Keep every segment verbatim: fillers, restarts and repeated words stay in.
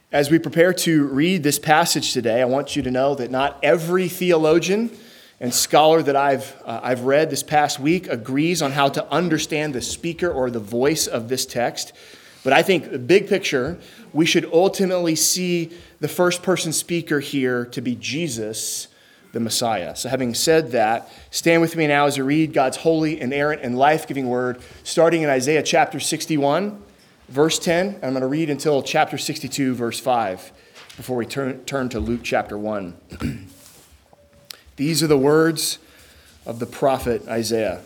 As we prepare to read this passage today, I want you to know that not every theologian and scholar that I've uh, I've read this past week agrees on how to understand the speaker or the voice of this text. But I think the big picture, we should ultimately see the first person speaker here to be Jesus, the Messiah. So having said that, stand with me now as I read God's holy, inerrant, and life-giving word, starting in Isaiah chapter sixty-one. Verse ten, I'm going to read until chapter sixty-two, verse five, before we turn, turn to Luke chapter one. These are the words of the prophet Isaiah.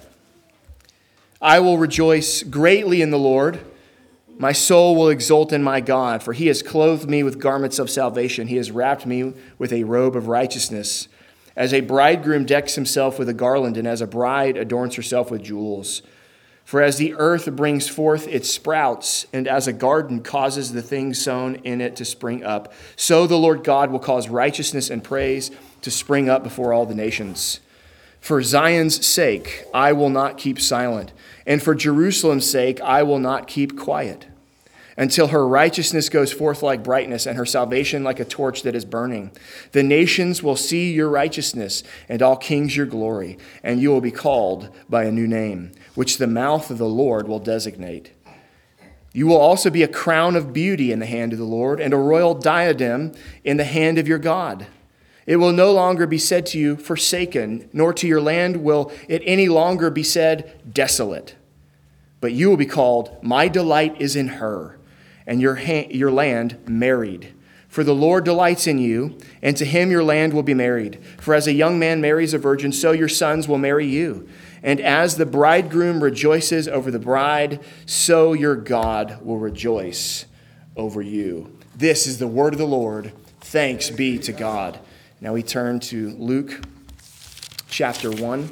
I will rejoice greatly in the Lord. My soul will exult in my God, for he has clothed me with garments of salvation. He has wrapped me with a robe of righteousness. As a bridegroom decks himself with a garland, and as a bride adorns herself with jewels. For as the earth brings forth its sprouts, and as a garden causes the things sown in it to spring up, so the Lord God will cause righteousness and praise to spring up before all the nations. For Zion's sake, I will not keep silent, and for Jerusalem's sake, I will not keep quiet, until her righteousness goes forth like brightness, and her salvation like a torch that is burning. The nations will see your righteousness, and all kings your glory, and you will be called by a new name, which the mouth of the Lord will designate. You will also be a crown of beauty in the hand of the Lord, and a royal diadem in the hand of your God. It will no longer be said to you, forsaken, nor to your land will it any longer be said, desolate. But you will be called, my delight is in her, and your ha- your land married. For the Lord delights in you, and to him your land will be married. For as a young man marries a virgin, so your sons will marry you. And as the bridegroom rejoices over the bride, so your God will rejoice over you. This is the word of the Lord. Thanks be to God. Now we turn to Luke chapter one,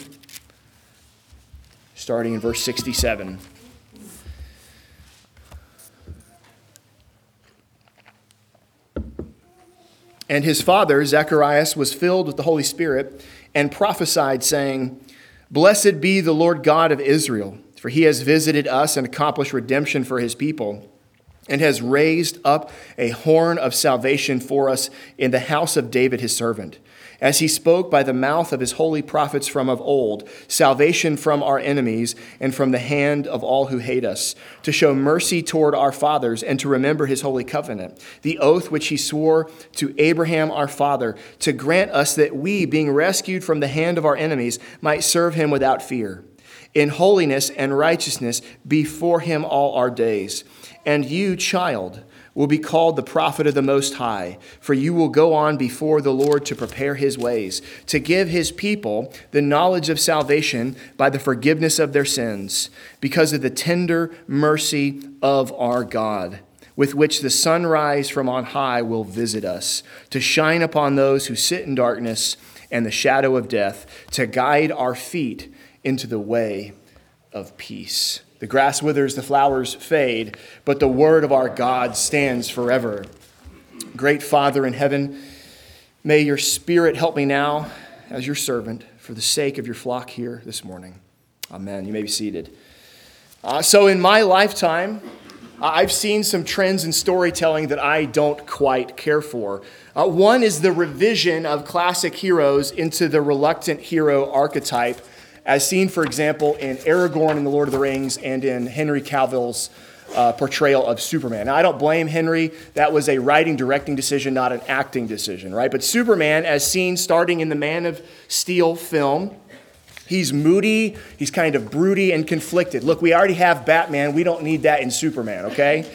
starting in verse sixty-seven. And his father, Zacharias, was filled with the Holy Spirit and prophesied, saying, Blessed be the Lord God of Israel, for he has visited us and accomplished redemption for his people, and has raised up a horn of salvation for us in the house of David his servant, as he spoke by the mouth of his holy prophets from of old, salvation from our enemies and from the hand of all who hate us, to show mercy toward our fathers and to remember his holy covenant, the oath which he swore to Abraham our father, to grant us that we, being rescued from the hand of our enemies, might serve him without fear, in holiness and righteousness before him all our days. And you, child, will be called the prophet of the Most High, for you will go on before the Lord to prepare his ways, to give his people the knowledge of salvation by the forgiveness of their sins, because of the tender mercy of our God, with which the sunrise from on high will visit us, to shine upon those who sit in darkness and the shadow of death, to guide our feet into the way of peace. The grass withers, the flowers fade, but the word of our God stands forever. Great Father in heaven, may your Spirit help me now as your servant for the sake of your flock here this morning. Amen. You may be seated. Uh, so in my lifetime, I've seen some trends in storytelling that I don't quite care for. Uh, one is the revision of classic heroes into the reluctant hero archetype, as seen, for example, in Aragorn in The Lord of the Rings and in Henry Cavill's uh, portrayal of Superman. Now, I don't blame Henry. That was a writing, directing decision, not an acting decision, right? But Superman, as seen starting in the Man of Steel film, he's moody, he's kind of broody and conflicted. Look, we already have Batman. We don't need that in Superman, okay?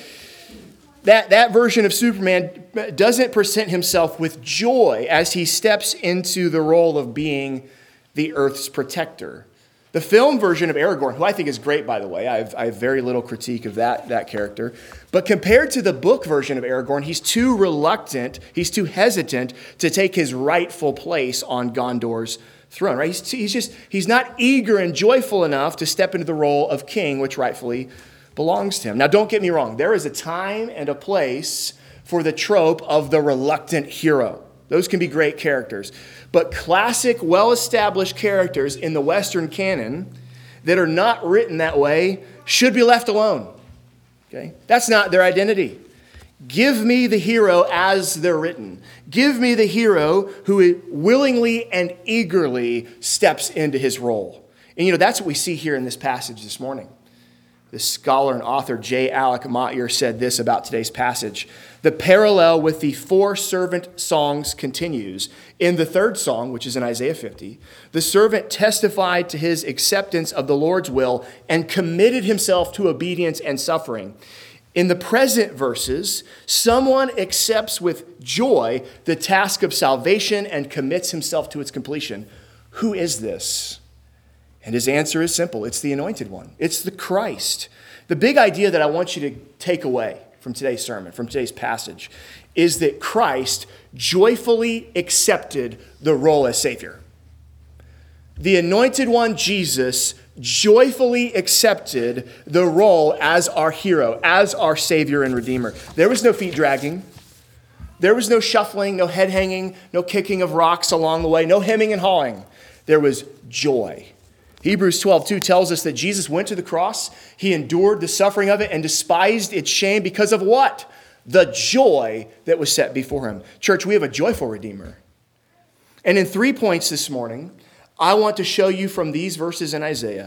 That, that version of Superman doesn't present himself with joy as he steps into the role of being the Earth's protector. The film version of Aragorn, who I think is great, by the way, I have, I have very little critique of that, that character, but compared to the book version of Aragorn, he's too reluctant, he's too hesitant to take his rightful place on Gondor's throne, right? He's, he's just, he's not eager and joyful enough to step into the role of king, which rightfully belongs to him. Now, don't get me wrong. There is a time and a place for the trope of the reluctant hero. Those can be great characters. But classic, well-established characters in the Western canon that are not written that way should be left alone. Okay? That's not their identity. Give me the hero as they're written. Give me the hero who willingly and eagerly steps into his role. And you know, that's what we see here in this passage this morning. The scholar and author J. Alec Motyer said this about today's passage. The parallel with the four servant songs continues. In the third song, which is in Isaiah fifty, the servant testified to his acceptance of the Lord's will and committed himself to obedience and suffering. In the present verses, someone accepts with joy the task of salvation and commits himself to its completion. Who is this? And his answer is simple. It's the Anointed One. It's the Christ. The big idea that I want you to take away from today's sermon, from today's passage, is that Christ joyfully accepted the role as Savior. The Anointed One, Jesus, joyfully accepted the role as our hero, as our Savior and Redeemer. There was no feet dragging. There was no shuffling, no head hanging, no kicking of rocks along the way, no hemming and hawing. There was joy. Hebrews twelve two tells us that Jesus went to the cross. He endured the suffering of it and despised its shame because of what? The joy that was set before him. Church, we have a joyful Redeemer. And in three points this morning, I want to show you from these verses in Isaiah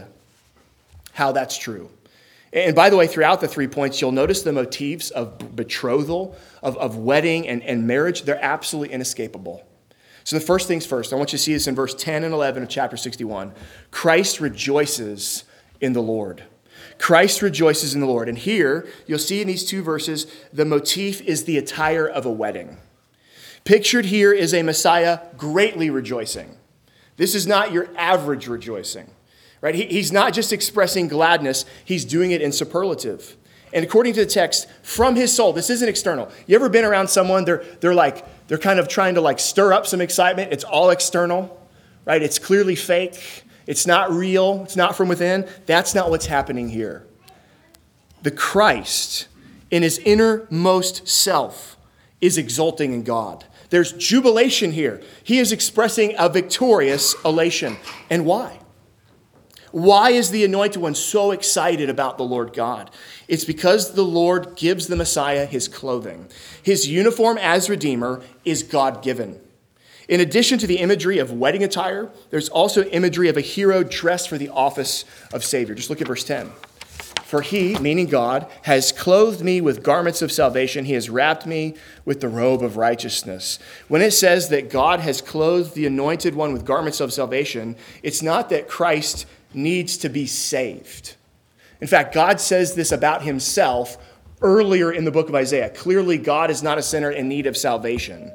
how that's true. And by the way, throughout the three points, you'll notice the motifs of betrothal, of, of wedding and, and marriage. They're absolutely inescapable. So the first things first, I want you to see this in verse ten and eleven of chapter sixty-one. Christ rejoices in the Lord. Christ rejoices in the Lord. And here, you'll see in these two verses, the motif is the attire of a wedding. Pictured here is a Messiah greatly rejoicing. This is not your average rejoicing, right? He, he's not just expressing gladness, he's doing it in superlative. And according to the text, from his soul, this isn't external. You ever been around someone, they're, they're like, they're kind of trying to like stir up some excitement. It's all external, right? It's clearly fake. It's not real. It's not from within. That's not what's happening here. The Christ, in his innermost self, is exulting in God. There's jubilation here. He is expressing a victorious elation. And why? Why is the Anointed One so excited about the Lord God? It's because the Lord gives the Messiah his clothing. His uniform as Redeemer is God-given. In addition to the imagery of wedding attire, there's also imagery of a hero dressed for the office of Savior. Just look at verse ten. For he, meaning God, has clothed me with garments of salvation. He has wrapped me with the robe of righteousness. When it says that God has clothed the Anointed One with garments of salvation, it's not that Christ needs to be saved. In fact, God says this about himself earlier in the book of Isaiah. Clearly, God is not a sinner in need of salvation.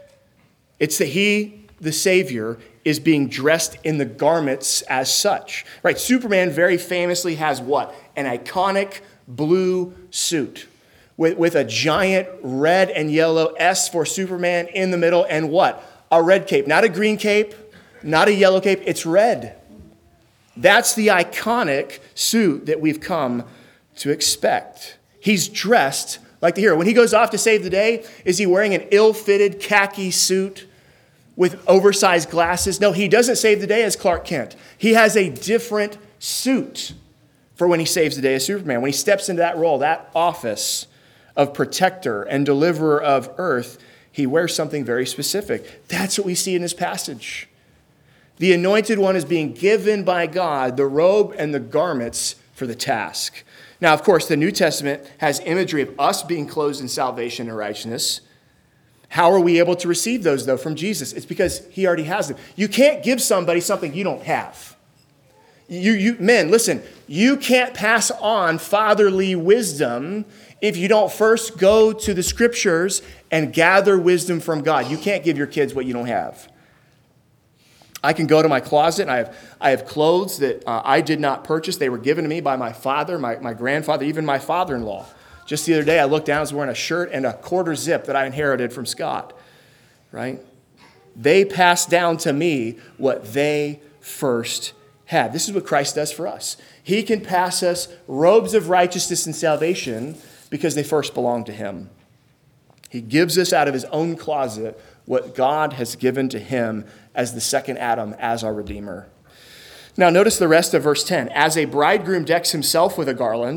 It's that he, the Savior, is being dressed in the garments as such. Right? Superman very famously has what? An iconic blue suit with, with a giant red and yellow S for Superman in the middle, and what? A red cape. Not a green cape, not a yellow cape. It's red. That's the iconic suit that we've come to expect. He's dressed like the hero. When he goes off to save the day, is he wearing an ill-fitted khaki suit with oversized glasses? No, he doesn't save the day as Clark Kent. He has a different suit for when he saves the day as Superman. When he steps into that role, that office of protector and deliverer of earth, he wears something very specific. That's what we see in this passage. The Anointed One is being given by God the robe and the garments for the task. Now, of course, the New Testament has imagery of us being clothed in salvation and righteousness. How are we able to receive those, though, from Jesus? It's because he already has them. You can't give somebody something you don't have. You, you, men, listen, you can't pass on fatherly wisdom if you don't first go to the scriptures and gather wisdom from God. You can't give your kids what you don't have. I can go to my closet and I have, I have clothes that uh, I did not purchase. They were given to me by my father, my, my grandfather, even my father-in-law. Just the other day, I looked down, I was wearing a shirt and a quarter zip that I inherited from Scott, right? They passed down to me what they first had. This is what Christ does for us. He can pass us robes of righteousness and salvation because they first belong to him. He gives us out of his own closet what God has given to him as the second Adam, as our Redeemer. Now notice the rest of verse ten. As a bridegroom decks himself with a garland,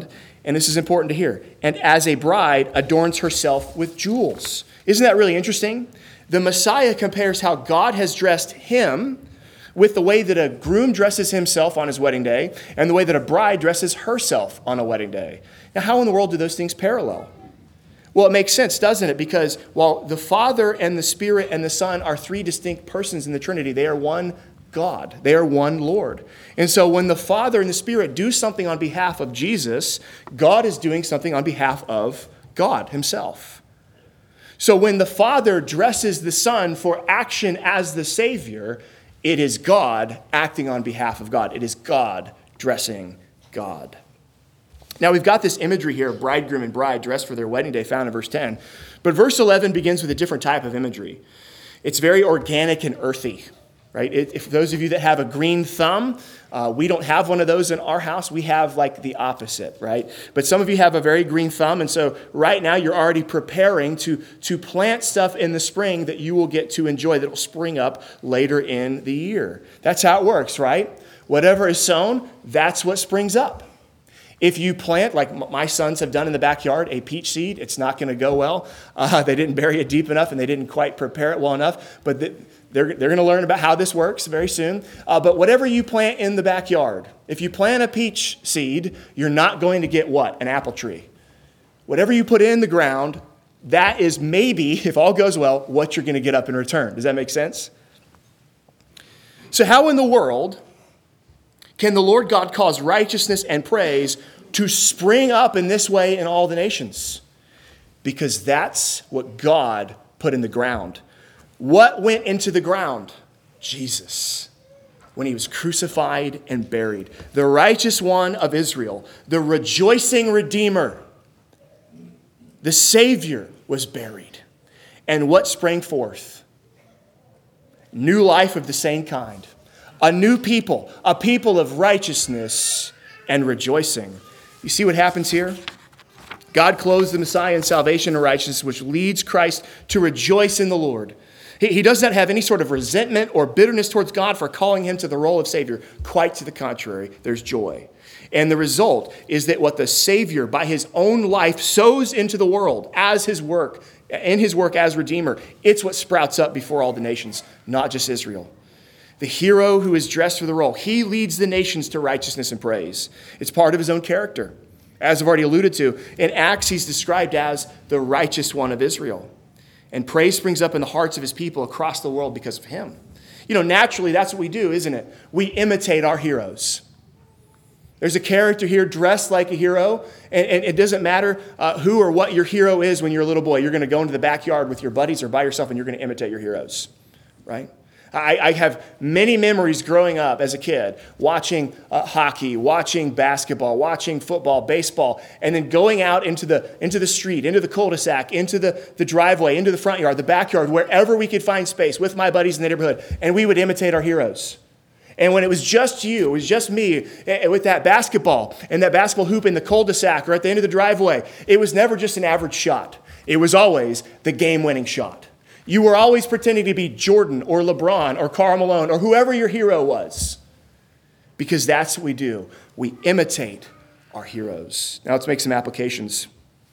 And this is important to hear. And as a bride adorns herself with jewels. Isn't that really interesting? The Messiah compares how God has dressed him with the way that a groom dresses himself on his wedding day and the way that a bride dresses herself on a wedding day. Now, how in the world do those things parallel? Well, it makes sense, doesn't it? Because while the Father and the Spirit and the Son are three distinct persons in the Trinity, they are one God. They are one Lord. And so when the Father and the Spirit do something on behalf of Jesus, God is doing something on behalf of God himself. So when the Father dresses the Son for action as the Savior, it is God acting on behalf of God. It is God dressing God. Now, we've got this imagery here of bridegroom and bride dressed for their wedding day found in verse ten. But verse eleven begins with a different type of imagery. It's very organic and earthy, right? It, if those of you that have a green thumb, uh, we don't have one of those in our house. We have like the opposite, right? But some of you have a very green thumb. And so right now you're already preparing to, to plant stuff in the spring that you will get to enjoy, that will spring up later in the year. That's how it works, right? Whatever is sown, that's what springs up. If you plant, like my sons have done in the backyard, a peach seed, it's not going to go well. Uh, they didn't bury it deep enough and they didn't quite prepare it well enough. But the, they're, they're going to learn about how this works very soon. Uh, but whatever you plant in the backyard, if you plant a peach seed, you're not going to get what? An apple tree. Whatever you put in the ground, that is maybe, if all goes well, what you're going to get up in return. Does that make sense? So how in the world can the Lord God cause righteousness and praise to spring up in this way in all the nations? Because that's what God put in the ground. What went into the ground? Jesus, when he was crucified and buried. The righteous one of Israel, the rejoicing Redeemer, the Savior was buried. And what sprang forth? New life of the same kind. A new people, a people of righteousness and rejoicing. You see what happens here? God clothes the Messiah in salvation and righteousness, which leads Christ to rejoice in the Lord. He, he does not have any sort of resentment or bitterness towards God for calling him to the role of Savior. Quite to the contrary, there's joy. And the result is that what the Savior, by his own life, sows into the world as his work, in his work as Redeemer, it's what sprouts up before all the nations, not just Israel. The hero who is dressed for the role, he leads the nations to righteousness and praise. It's part of his own character. As I've already alluded to, in Acts, he's described as the righteous one of Israel. And praise springs up in the hearts of his people across the world because of him. You know, naturally, that's what we do, isn't it? We imitate our heroes. There's a character here dressed like a hero, and, and it doesn't matter uh, who or what your hero is when you're a little boy. You're going to go into the backyard with your buddies or by yourself, and you're going to imitate your heroes, right? I, I have many memories growing up as a kid, watching uh, hockey, watching basketball, watching football, baseball, and then going out into the into the street, into the cul-de-sac, into the, the driveway, into the front yard, the backyard, wherever we could find space with my buddies in the neighborhood, and we would imitate our heroes. And when it was just you, it was just me with that basketball and that basketball hoop in the cul-de-sac or at the end of the driveway, it was never just an average shot. It was always the game-winning shot. You were always pretending to be Jordan or LeBron or Karl Malone or whoever your hero was. Because that's what we do. We imitate our heroes. Now let's make some applications.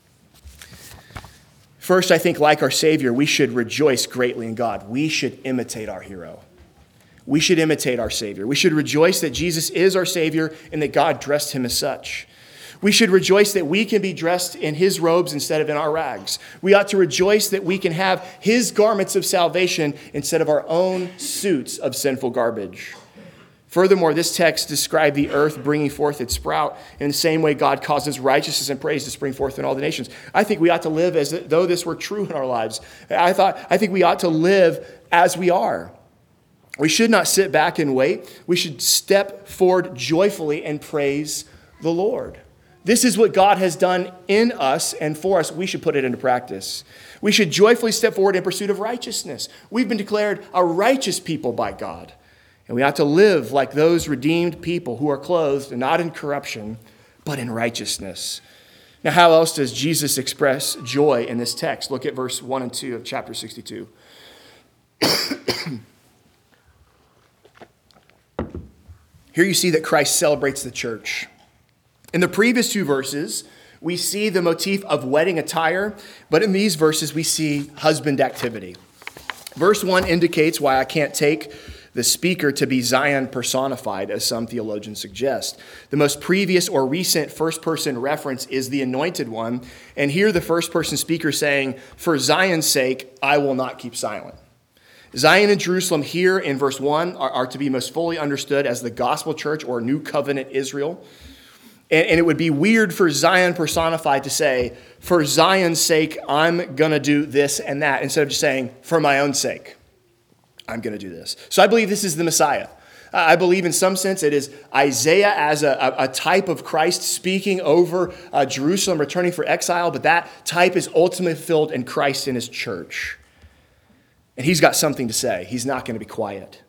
First, I think like our Savior, we should rejoice greatly in God. We should imitate our hero. We should imitate our Savior. We should rejoice that Jesus is our Savior and that God dressed him as such. We should rejoice that we can be dressed in his robes instead of in our rags. We ought to rejoice that we can have his garments of salvation instead of our own suits of sinful garbage. Furthermore, this text describes the earth bringing forth its sprout in the same way God causes righteousness and praise to spring forth in all the nations. I think we ought to live as though this were true in our lives. I thought, I think we ought to live as we are. We should not sit back and wait. We should step forward joyfully and praise the Lord. This is what God has done in us and for us. We should put it into practice. We should joyfully step forward in pursuit of righteousness. We've been declared a righteous people by God. And we ought to live like those redeemed people who are clothed not in corruption, but in righteousness. Now, how else does Jesus express joy in this text? Look at verse one and two of chapter sixty-two. Here you see that Christ celebrates the church. In the previous two verses, we see the motif of wedding attire, but in these verses we see husband activity. Verse one indicates why I can't take the speaker to be Zion personified, as some theologians suggest. The most previous or recent first-person reference is the Anointed One, and here the first-person speaker saying, "For Zion's sake, I will not keep silent." Zion and Jerusalem here in verse one are, are to be most fully understood as the gospel church or new covenant Israel. And, and it would be weird for Zion personified to say, "For Zion's sake, I'm going to do this and that," instead of just saying, "For my own sake, I'm going to do this." So I believe this is the Messiah. I believe in some sense it is Isaiah as a, a type of Christ speaking over uh, Jerusalem returning for exile, but that type is ultimately fulfilled in Christ and his church. And he's got something to say. He's not going to be quiet.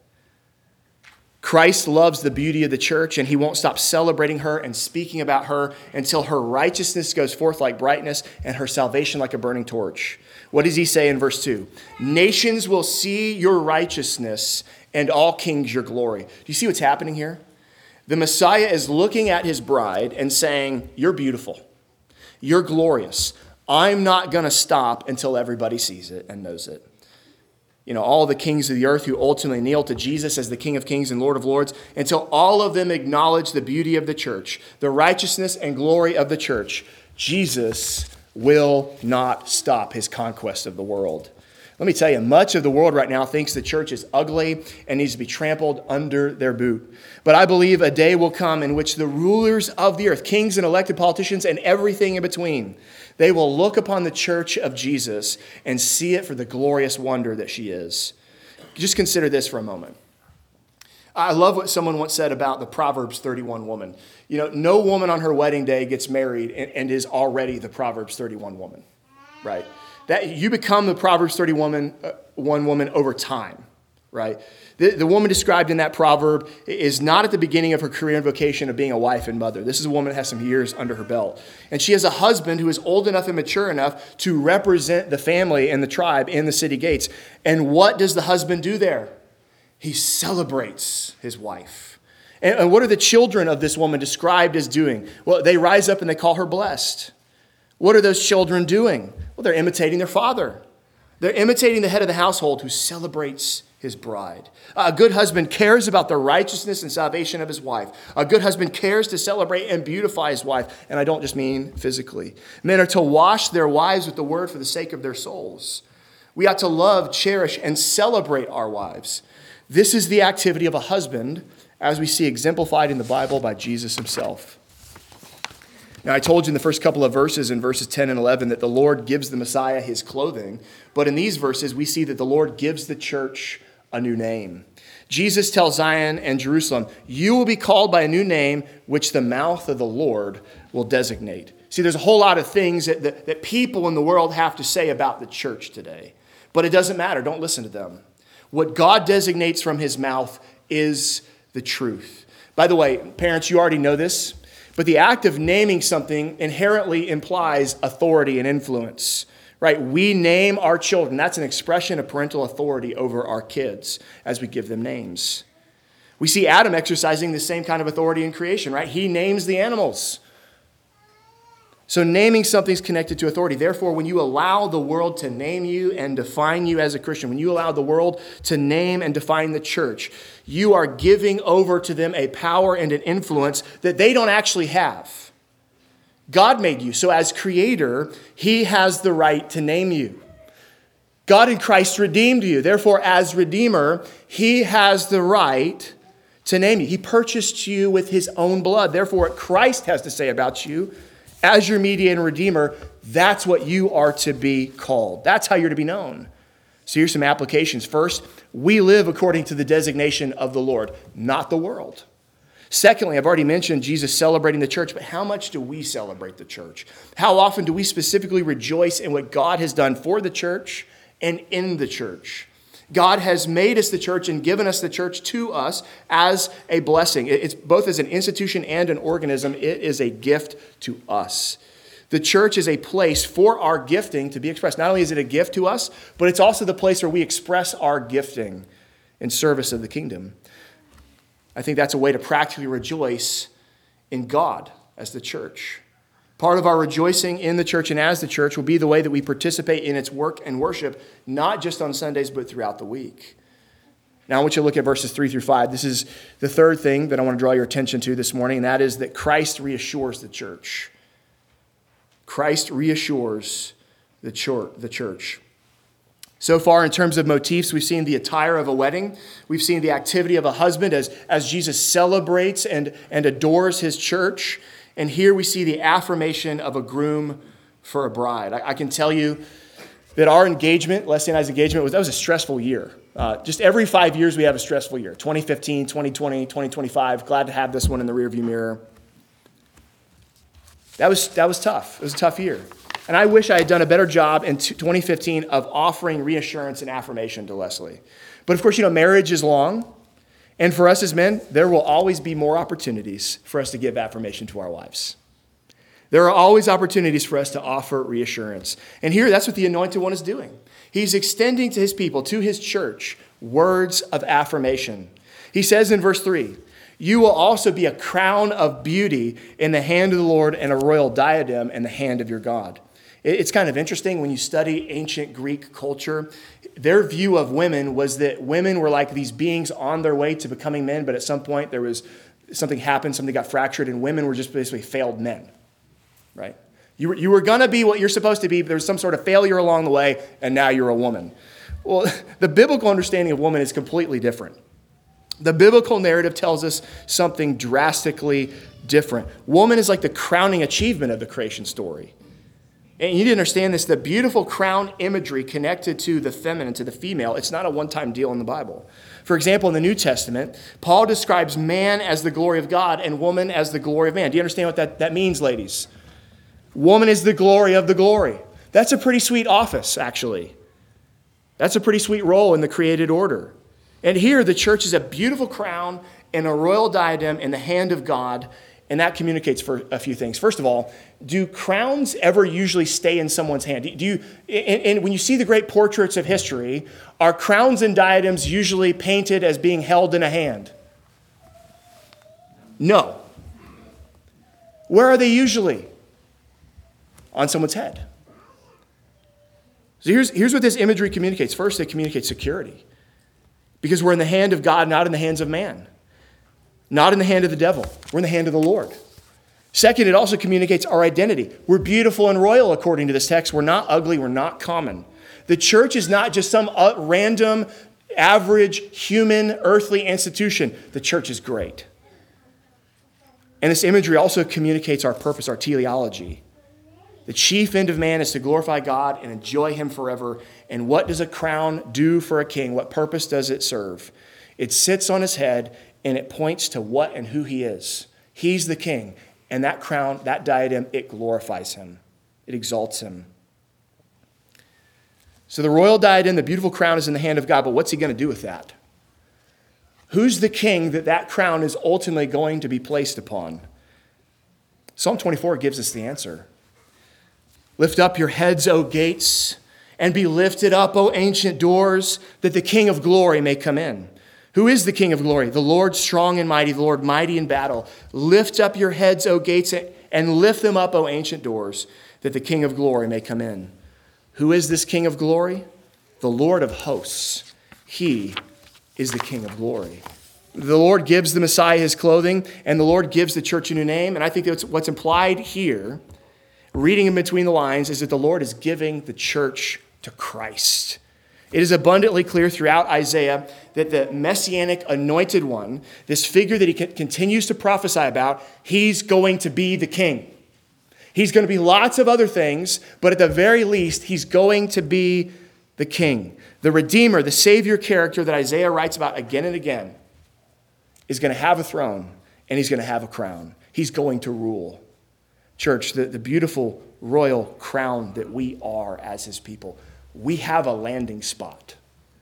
Christ loves the beauty of the church, and he won't stop celebrating her and speaking about her until her righteousness goes forth like brightness and her salvation like a burning torch. What does he say in verse two? "Nations will see your righteousness and all kings your glory." Do you see what's happening here? The Messiah is looking at his bride and saying, "You're beautiful. You're glorious. I'm not going to stop until everybody sees it and knows it." You know, all the kings of the earth who ultimately kneel to Jesus as the King of Kings and Lord of Lords, until all of them acknowledge the beauty of the church, the righteousness and glory of the church, Jesus will not stop his conquest of the world. Let me tell you, much of the world right now thinks the church is ugly and needs to be trampled under their boot. But I believe a day will come in which the rulers of the earth, kings and elected politicians and everything in between, they will look upon the church of Jesus and see it for the glorious wonder that she is. Just consider this for a moment. I love what someone once said about the Proverbs thirty-one woman. You know, no woman on her wedding day gets married and, and is already the Proverbs thirty-one woman, right? That you become the Proverbs thirty-one woman, uh, one woman over time, right? The, the woman described in that proverb is not at the beginning of her career and vocation of being a wife and mother. This is a woman that has some years under her belt. And she has a husband who is old enough and mature enough to represent the family and the tribe in the city gates. And what does the husband do there? He celebrates his wife. And, and what are the children of this woman described as doing? Well, they rise up and they call her blessed. What are those children doing? Well, they're imitating their father. They're imitating the head of the household who celebrates his bride. A good husband cares about the righteousness and salvation of his wife. A good husband cares to celebrate and beautify his wife. And I don't just mean physically. Men are to wash their wives with the word for the sake of their souls. We ought to love, cherish, and celebrate our wives. This is the activity of a husband, as we see exemplified in the Bible by Jesus himself. Now, I told you in the first couple of verses, in verses ten and eleven, that the Lord gives the Messiah his clothing. But in these verses, we see that the Lord gives the church a new name. Jesus tells Zion and Jerusalem, "You will be called by a new name, which the mouth of the Lord will designate." See, there's a whole lot of things that, that, that people in the world have to say about the church today. But it doesn't matter. Don't listen to them. What God designates from his mouth is the truth. By the way, parents, you already know this, but the act of naming something inherently implies authority and influence, right? We name our children. That's an expression of parental authority over our kids as we give them names. We see Adam exercising the same kind of authority in creation, right? He names the animals. So naming something is connected to authority. Therefore, when you allow the world to name you and define you as a Christian, when you allow the world to name and define the church, you are giving over to them a power and an influence that they don't actually have. God made you. So as creator, he has the right to name you. God in Christ redeemed you. Therefore, as redeemer, he has the right to name you. He purchased you with his own blood. Therefore, what Christ has to say about you as your mediator and redeemer, that's what you are to be called. That's how you're to be known. So here's some applications. First, we live according to the designation of the Lord, not the world. Secondly, I've already mentioned Jesus celebrating the church, but how much do we celebrate the church? How often do we specifically rejoice in what God has done for the church and in the church? God has made us the church and given us the church to us as a blessing. It's both as an institution and an organism. It is a gift to us. The church is a place for our gifting to be expressed. Not only is it a gift to us, but it's also the place where we express our gifting in service of the kingdom. I think that's a way to practically rejoice in God as the church. Part of our rejoicing in the church and as the church will be the way that we participate in its work and worship, not just on Sundays, but throughout the week. Now, I want you to look at verses three through five. This is the third thing that I want to draw your attention to this morning, and that is that Christ reassures the church. Christ reassures the church. So far, in terms of motifs, we've seen the attire of a wedding. We've seen the activity of a husband as, as Jesus celebrates and, and adores his church. And here we see the affirmation of a groom for a bride. I, I can tell you that our engagement, Leslie and I's engagement, was that was a stressful year. Uh, just every five years we have a stressful year. twenty fifteen, twenty twenty, twenty twenty-five. Glad to have this one in the rearview mirror. That was, that was tough. It was a tough year. And I wish I had done a better job in twenty fifteen of offering reassurance and affirmation to Leslie. But of course, you know, marriage is long. And for us as men, there will always be more opportunities for us to give affirmation to our wives. There are always opportunities for us to offer reassurance. And here, that's what the Anointed One is doing. He's extending to his people, to his church, words of affirmation. He says in verse three, "You will also be a crown of beauty in the hand of the Lord and a royal diadem in the hand of your God." It's kind of interesting when you study ancient Greek culture. Their view of women was that women were like these beings on their way to becoming men, but at some point there was something happened, something got fractured, and women were just basically failed men, right? You were, you were going to be what you're supposed to be, but there was some sort of failure along the way, and now you're a woman. Well, the biblical understanding of woman is completely different. The biblical narrative tells us something drastically different. Woman is like the crowning achievement of the creation story. And you need to understand this, the beautiful crown imagery connected to the feminine, to the female, it's not a one-time deal in the Bible. For example, in the New Testament, Paul describes man as the glory of God and woman as the glory of man. Do you understand what that, that means, ladies? Woman is the glory of the glory. That's a pretty sweet office, actually. That's a pretty sweet role in the created order. And here, the church is a beautiful crown and a royal diadem in the hand of God. And that communicates for a few things. First of all, do crowns ever usually stay in someone's hand? Do you, and, and when you see the great portraits of history, are crowns and diadems usually painted as being held in a hand? No. Where are they usually? On someone's head. So here's, here's what this imagery communicates. First, it communicates security. Because we're in the hand of God, not in the hands of man. Not in the hand of the devil. We're in the hand of the Lord. Second, it also communicates our identity. We're beautiful and royal according to this text. We're not ugly. We're not common. The church is not just some random, average, human, earthly institution. The church is great. And this imagery also communicates our purpose, our teleology. The chief end of man is to glorify God and enjoy him forever. And what does a crown do for a king? What purpose does it serve? It sits on his head and it points to what and who he is. He's the king. And that crown, that diadem, it glorifies him. It exalts him. So the royal diadem, the beautiful crown is in the hand of God, but what's he going to do with that? Who's the king that that crown is ultimately going to be placed upon? Psalm twenty-four gives us the answer. "Lift up your heads, O gates, and be lifted up, O ancient doors, that the King of glory may come in." Who is the King of glory? The Lord strong and mighty, the Lord mighty in battle. Lift up your heads, O gates, and lift them up, O ancient doors, that the King of glory may come in. Who is this King of glory? The Lord of hosts. He is the King of glory. The Lord gives the Messiah his clothing, and the Lord gives the church a new name. And I think that's what's implied here, reading in between the lines, is that the Lord is giving the church to Christ. It is abundantly clear throughout Isaiah that the Messianic anointed one, this figure that he continues to prophesy about, he's going to be the king. He's going to be lots of other things, but at the very least, he's going to be the king. The Redeemer, the Savior character that Isaiah writes about again and again, is going to have a throne and he's going to have a crown. He's going to rule. Church, the, the beautiful royal crown that we are as his people, we have a landing spot.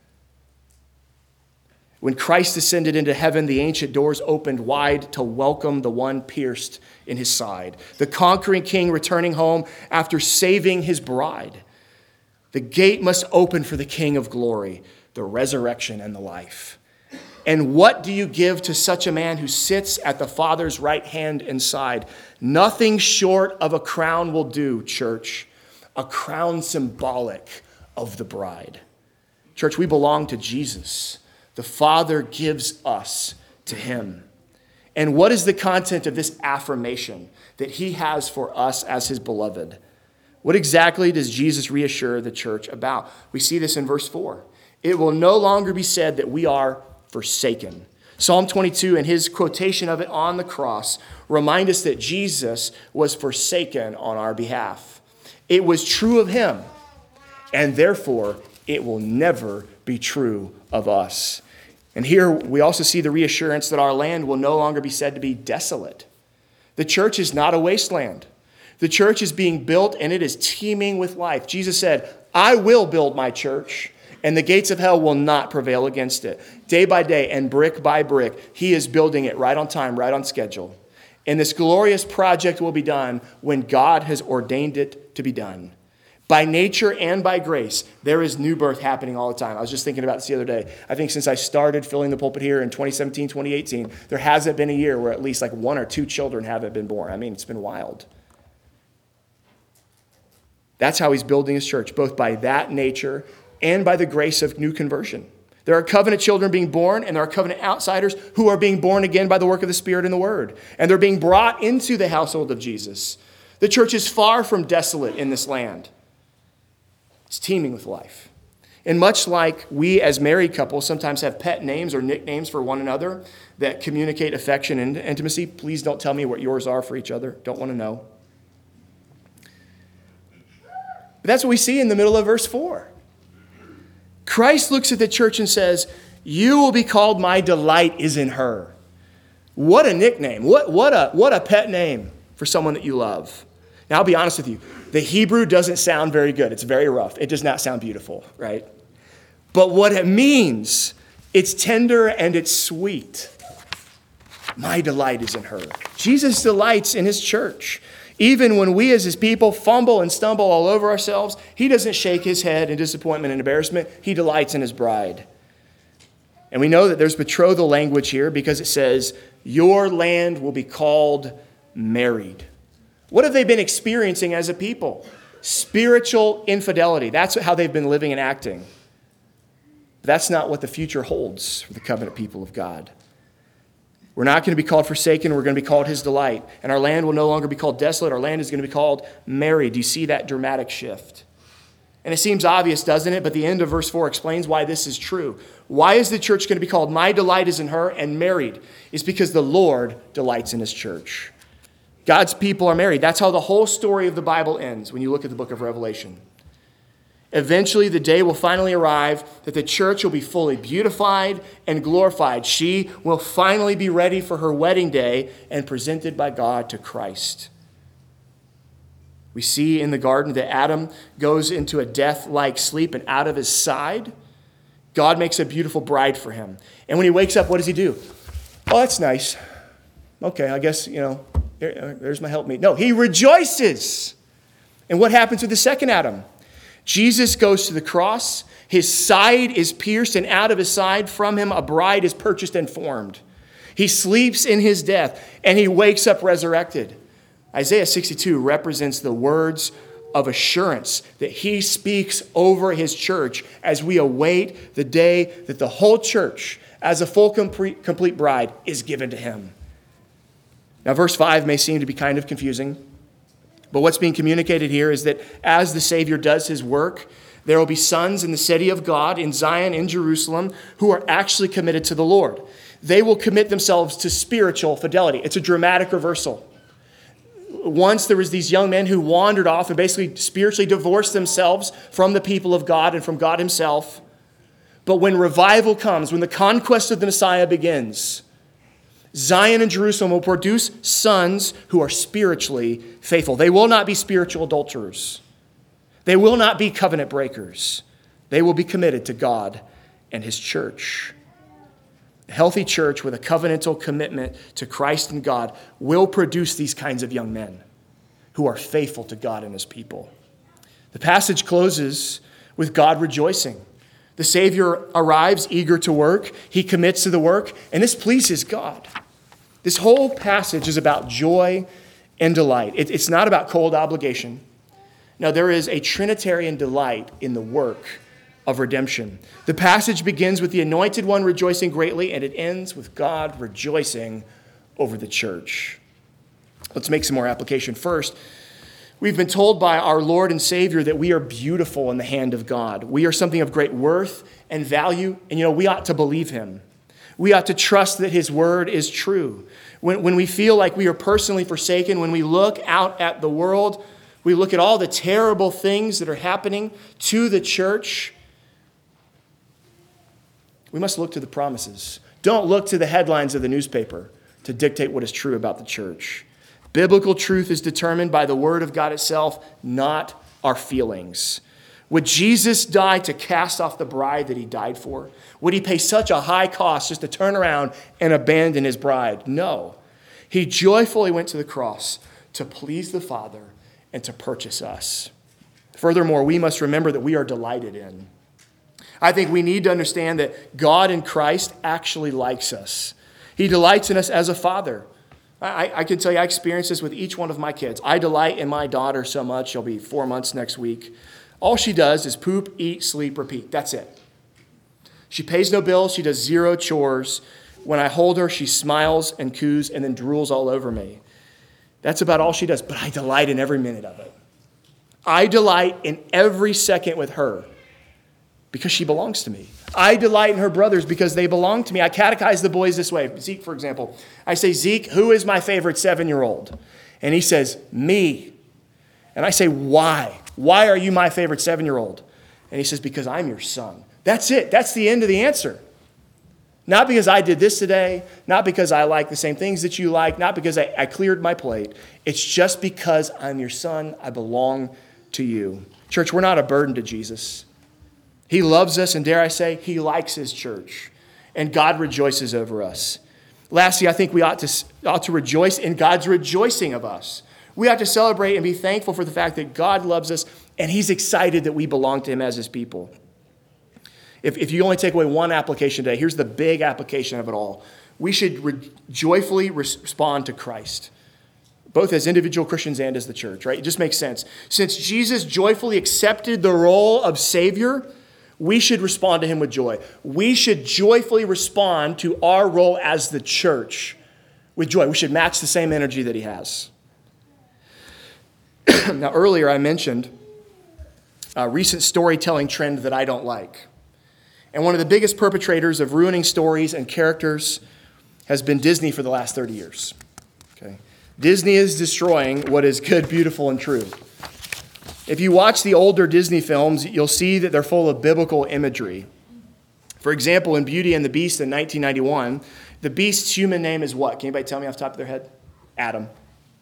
When Christ ascended into heaven, the ancient doors opened wide to welcome the one pierced in his side, the conquering king returning home after saving his bride. The gate must open for the King of glory, the resurrection and the life. And what do you give to such a man who sits at the Father's right hand and side? Nothing short of a crown will do, church. A crown symbolic of the bride. Church, we belong to Jesus. The Father gives us to him. And what is the content of this affirmation that he has for us as his beloved? What exactly does Jesus reassure the church about? We see this in verse four. It will no longer be said that we are forsaken. Psalm twenty-two and his quotation of it on the cross remind us that Jesus was forsaken on our behalf. It was true of him, and therefore it will never be true of us. And here we also see the reassurance that our land will no longer be said to be desolate. The church is not a wasteland. The church is being built and it is teeming with life. Jesus said, I will build my church and the gates of hell will not prevail against it. Day by day and brick by brick, he is building it right on time, right on schedule. And this glorious project will be done when God has ordained it to be done. By nature and by grace, there is new birth happening all the time. I was just thinking about this the other day. I think since I started filling the pulpit here in twenty seventeen, twenty eighteen, there hasn't been a year where at least like one or two children haven't been born. I mean, it's been wild. That's how he's building his church, both by that nature and by the grace of new conversion. There are covenant children being born, and there are covenant outsiders who are being born again by the work of the Spirit and the Word. And they're being brought into the household of Jesus. The church is far from desolate in this land. It's teeming with life. And much like we as married couples sometimes have pet names or nicknames for one another that communicate affection and intimacy, please don't tell me what yours are for each other. Don't want to know. But that's what we see in the middle of verse four. Christ looks at the church and says, you will be called my delight is in her. What a nickname. What, what, a, what a pet name for someone that you love. Now, I'll be honest with you. The Hebrew doesn't sound very good. It's very rough. It does not sound beautiful, right? But what it means, it's tender and it's sweet. My delight is in her. Jesus delights in his church. Even when we as his people fumble and stumble all over ourselves, he doesn't shake his head in disappointment and embarrassment. He delights in his bride. And we know that there's betrothal language here because it says, your land will be called married. What have they been experiencing as a people? Spiritual infidelity. That's how they've been living and acting. But that's not what the future holds for the covenant people of God. We're not going to be called forsaken. We're going to be called his delight. And our land will no longer be called desolate. Our land is going to be called married. Do you see that dramatic shift? And it seems obvious, doesn't it? But the end of verse four explains why this is true. Why is the church going to be called my delight is in her and married? It's because the Lord delights in his church. God's people are married. That's how the whole story of the Bible ends when you look at the book of Revelation. Eventually, the day will finally arrive that the church will be fully beautified and glorified. She will finally be ready for her wedding day and presented by God to Christ. We see in the garden that Adam goes into a death-like sleep, and out of his side, God makes a beautiful bride for him. And when he wakes up, what does he do? Oh, that's nice. Okay, I guess, you know, there, there's my helpmeet. No, he rejoices. And what happens with the second Adam? Jesus goes to the cross. His side is pierced, and out of his side from him a bride is purchased and formed. He sleeps in his death, and he wakes up resurrected. Isaiah sixty-two represents the words of assurance that he speaks over his church as we await the day that the whole church, as a full complete, complete bride, is given to him. Now, verse five may seem to be kind of confusing. But what's being communicated here is that as the Savior does his work, there will be sons in the city of God, in Zion, in Jerusalem, who are actually committed to the Lord. They will commit themselves to spiritual fidelity. It's a dramatic reversal. Once there was these young men who wandered off and basically spiritually divorced themselves from the people of God and from God himself. But when revival comes, when the conquest of the Messiah begins, Zion and Jerusalem will produce sons who are spiritually faithful. They will not be spiritual adulterers. They will not be covenant breakers. They will be committed to God and his church. A healthy church with a covenantal commitment to Christ and God will produce these kinds of young men who are faithful to God and his people. The passage closes with God rejoicing. The Savior arrives eager to work. He commits to the work, and this pleases God. This whole passage is about joy and delight. It, it's not about cold obligation. No, there is a Trinitarian delight in the work of redemption. The passage begins with the Anointed One rejoicing greatly, and it ends with God rejoicing over the church. Let's make some more application. First, we've been told by our Lord and Savior that we are beautiful in the hand of God. We are something of great worth and value, and you know, we ought to believe him. We ought to trust that his word is true. When, when we feel like we are personally forsaken, when we look out at the world, we look at all the terrible things that are happening to the church, we must look to the promises. Don't look to the headlines of the newspaper to dictate what is true about the church. Biblical truth is determined by the word of God itself, not our feelings. Would Jesus die to cast off the bride that he died for? Would he pay such a high cost just to turn around and abandon his bride? No. He joyfully went to the cross to please the Father and to purchase us. Furthermore, we must remember that we are delighted in. I think we need to understand that God in Christ actually likes us. He delights in us as a father. I, I can tell you, I experience this with each one of my kids. I delight in my daughter so much. She'll be four months next week. All she does is poop, eat, sleep, repeat. That's it. She pays no bills. She does zero chores. When I hold her, she smiles and coos and then drools all over me. That's about all she does, but I delight in every minute of it. I delight in every second with her because she belongs to me. I delight in her brothers because they belong to me. I catechize the boys this way. Zeke, for example. I say, Zeke, who is my favorite seven-year-old? And he says, me. And I say, why? Why are you my favorite seven-year-old? And he says, because I'm your son. That's it. That's the end of the answer. Not because I did this today, not because I like the same things that you like, not because I, I cleared my plate. It's just because I'm your son. I belong to you. Church, we're not a burden to Jesus. He loves us, and dare I say, he likes his church. And God rejoices over us. Lastly, I think we ought to, ought to rejoice in God's rejoicing of us. We ought to celebrate and be thankful for the fact that God loves us, and he's excited that we belong to him as his people. If, if you only take away one application today, here's the big application of it all. We should re- joyfully respond to Christ, both as individual Christians and as the church, right? It just makes sense. Since Jesus joyfully accepted the role of Savior, we should respond to him with joy. We should joyfully respond to our role as the church with joy. We should match the same energy that he has. Now, earlier I mentioned a recent storytelling trend that I don't like. And one of the biggest perpetrators of ruining stories and characters has been Disney for the last thirty years. Okay? Disney is destroying what is good, beautiful, and true. If you watch the older Disney films, you'll see that they're full of biblical imagery. For example, in Beauty and the Beast in nineteen ninety-one, the Beast's human name is what? Can anybody tell me off the top of their head? Adam.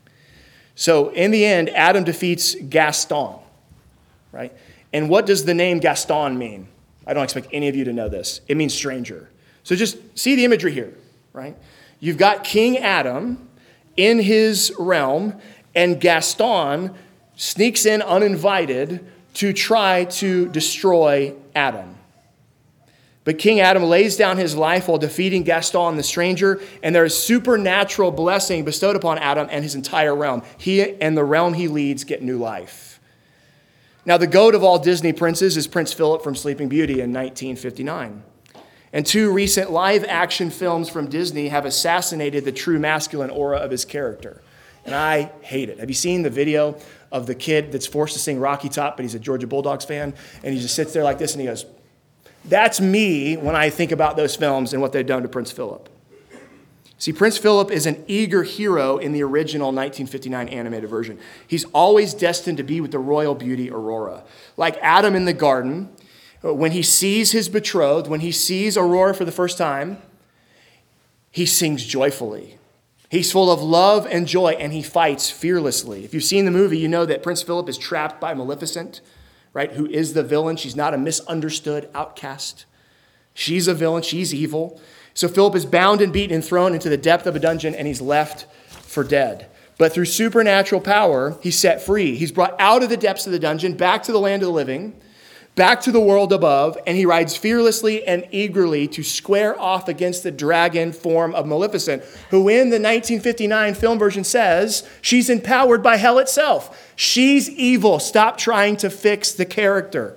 So in the end, Adam defeats Gaston, right? And what does the name Gaston mean? I don't expect any of you to know this. It means stranger. So just see the imagery here, right? You've got King Adam in his realm, and Gaston sneaks in uninvited to try to destroy Adam. But King Adam lays down his life while defeating Gaston the stranger, and there is supernatural blessing bestowed upon Adam and his entire realm. He and the realm he leads get new life. Now, the goat of all Disney princes is Prince Philip from Sleeping Beauty in nineteen fifty-nine. And two recent live-action films from Disney have assassinated the true masculine aura of his character. And I hate it. Have you seen the video of the kid that's forced to sing Rocky Top, but he's a Georgia Bulldogs fan, and he just sits there like this, and he goes, that's me when I think about those films and what they've done to Prince Philip. See, Prince Philip is an eager hero in the original nineteen fifty-nine animated version. He's always destined to be with the royal beauty Aurora. Like Adam in the garden, when he sees his betrothed, when he sees Aurora for the first time, he sings joyfully. He's full of love and joy, and he fights fearlessly. If you've seen the movie, you know that Prince Philip is trapped by Maleficent, right, who is the villain. She's not a misunderstood outcast. She's a villain. She's evil. So Philip is bound and beaten and thrown into the depth of a dungeon, and he's left for dead. But through supernatural power, he's set free. He's brought out of the depths of the dungeon, back to the land of the living. back to the world above, and he rides fearlessly and eagerly to square off against the dragon form of Maleficent, who in the nineteen fifty-nine film version says she's empowered by hell itself. She's evil. Stop trying to fix the character.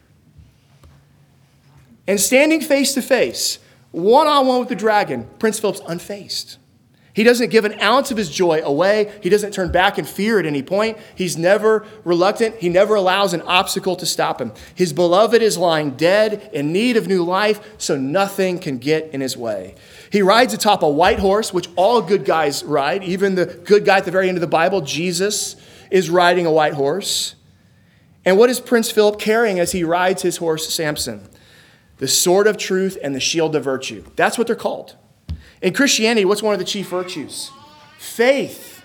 And standing face to face, one-on-one with the dragon, Prince Philip's unfazed. He doesn't give an ounce of his joy away. He doesn't turn back in fear at any point. He's never reluctant. He never allows an obstacle to stop him. His beloved is lying dead in need of new life, so nothing can get in his way. He rides atop a white horse, which all good guys ride. Even the good guy at the very end of the Bible, Jesus, is riding a white horse. And what is Prince Philip carrying as he rides his horse, Samson? The sword of truth and the shield of virtue. That's what they're called. In Christianity, what's one of the chief virtues? Faith.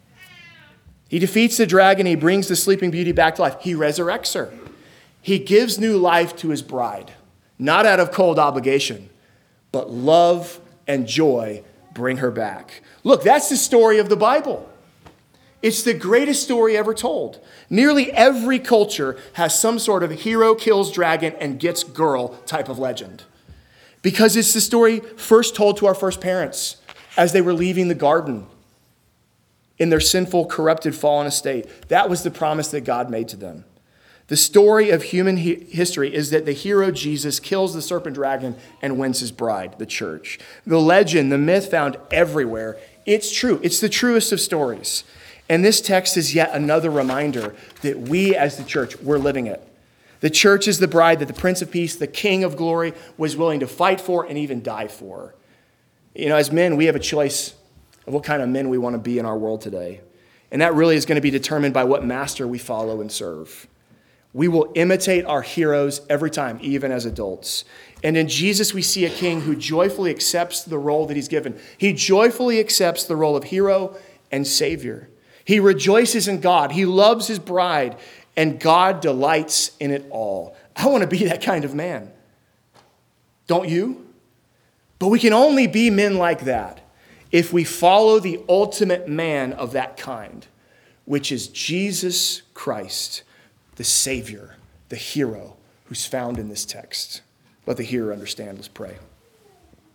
He defeats the dragon. He brings the sleeping beauty back to life. He resurrects her. He gives new life to his bride, not out of cold obligation, but love and joy bring her back. Look, that's the story of the Bible. It's the greatest story ever told. Nearly every culture has some sort of hero kills dragon and gets girl type of legend. Because it's the story first told to our first parents as they were leaving the garden in their sinful, corrupted, fallen estate. That was the promise that God made to them. The story of human he- history is that the hero Jesus kills the serpent dragon and wins his bride, the church. The legend, the myth found everywhere. It's true. It's the truest of stories. And this text is yet another reminder that we as the church, we're living it. The church is the bride that the Prince of Peace, the King of Glory, was willing to fight for and even die for. You know, as men, we have a choice of what kind of men we want to be in our world today. And that really is going to be determined by what master we follow and serve. We will imitate our heroes every time, even as adults. And in Jesus, we see a king who joyfully accepts the role that he's given. He joyfully accepts the role of hero and savior. He rejoices in God. He loves his bride. And God delights in it all. I want to be that kind of man. Don't you? But we can only be men like that if we follow the ultimate man of that kind, which is Jesus Christ, the Savior, the hero who's found in this text. Let the hearer understand. Let's pray.